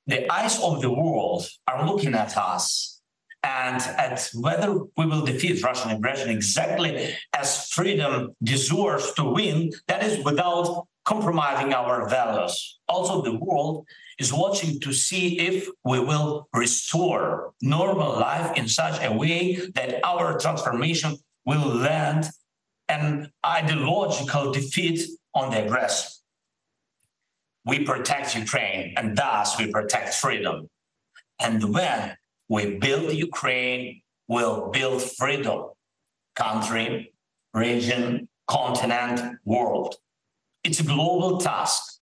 the eyes of the world are looking at us and at whether we will defeat Russian aggression exactly as freedom deserves to win, that is without compromising our values. Also, the world is watching to see if we will restore normal life in such a way that our transformation will land an ideological defeat on the aggressor. We protect Ukraine, and thus we protect freedom. And when we build Ukraine, we'll build freedom, country, region, continent, world. It's a global task,